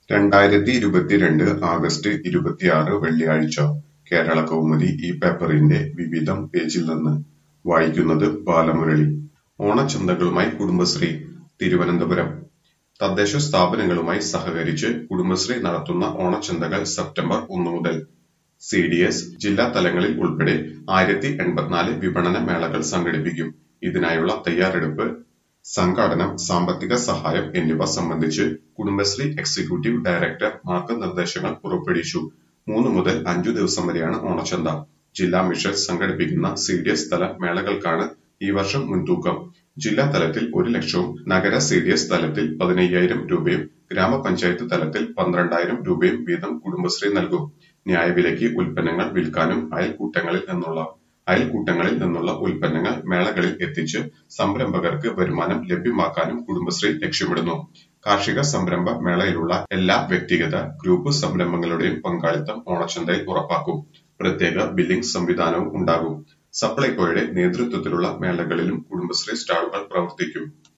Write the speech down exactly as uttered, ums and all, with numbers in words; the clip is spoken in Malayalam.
രണ്ടായിരത്തി ഇരുപത്തിരണ്ട് ആഗസ്റ്റ് ഇരുപത്തിയാറ് വെള്ളിയാഴ്ച കേരളകൗമുദി ഈ പേപ്പറിന്റെ വിവിധം പേജിൽ നിന്ന് വായിക്കുന്നത് ബാലമുരളി. ഓണച്ചന്തകളുമായി കുടുംബശ്രീ തിരുവനന്തപുരം. തദ്ദേശ സ്ഥാപനങ്ങളുമായി സഹകരിച്ച് കുടുംബശ്രീ നടത്തുന്ന ഓണച്ചന്തകൾ സെപ്റ്റംബർ ഒന്ന് മുതൽ. സി ഡി എസ് ജില്ലാ തലങ്ങളിൽ ഉൾപ്പെടെ ആയിരത്തി എൺപത്തിനാല് വിപണന മേളകൾ സംഘടിപ്പിക്കും. ഇതിനായുള്ള തയ്യാറെടുപ്പ്, സംഘാടനം, സാമ്പത്തിക സഹായം എന്നിവ സംബന്ധിച്ച് കുടുംബശ്രീ എക്സിക്യൂട്ടീവ് ഡയറക്ടർ മാർഗനിർദ്ദേശങ്ങൾ പുറപ്പെടുവിച്ചു. മൂന്ന് മുതൽ അഞ്ചു ദിവസം വരെയാണ് ഓണച്ചന്ത. ജില്ലാ മിഷൻ സംഘടിപ്പിക്കുന്ന സി ഡി എസ് തല മേളകൾക്കാണ് ഈ വർഷം മുൻതൂക്കം. ജില്ലാ തലത്തിൽ ഒരു ലക്ഷവും നഗര സി ഡി എസ് തലത്തിൽ പതിനയ്യായിരം രൂപയും ഗ്രാമപഞ്ചായത്ത് തലത്തിൽ പന്ത്രണ്ടായിരം രൂപയും വീതം കുടുംബശ്രീ നൽകും. ന്യായവിലയ്ക്ക് ഉൽപ്പന്നങ്ങൾ വിൽക്കാനും അയൽക്കൂട്ടങ്ങളിൽ നിന്നുള്ള അയൽക്കൂട്ടങ്ങളിൽ നിന്നുള്ള ഉൽപ്പന്നങ്ങൾ മേളകളിൽ എത്തിച്ച് സംരംഭകർക്ക് വരുമാനം ലഭ്യമാക്കാനും കുടുംബശ്രീ ലക്ഷ്യമിടുന്നു. കാർഷിക സംരംഭ മേളയിലുള്ള എല്ലാ വ്യക്തിഗത, ഗ്രൂപ്പ് സംരംഭങ്ങളുടെയും പങ്കാളിത്തം ഓണച്ചന്തയിൽ ഉറപ്പാക്കും. പ്രത്യേക ബില്ലിംഗ് സംവിധാനവും ഉണ്ടാകും. സപ്ലൈകോയുടെ നേതൃത്വത്തിലുള്ള മേളകളിലും കുടുംബശ്രീ സ്റ്റാളുകൾ പ്രവർത്തിക്കും.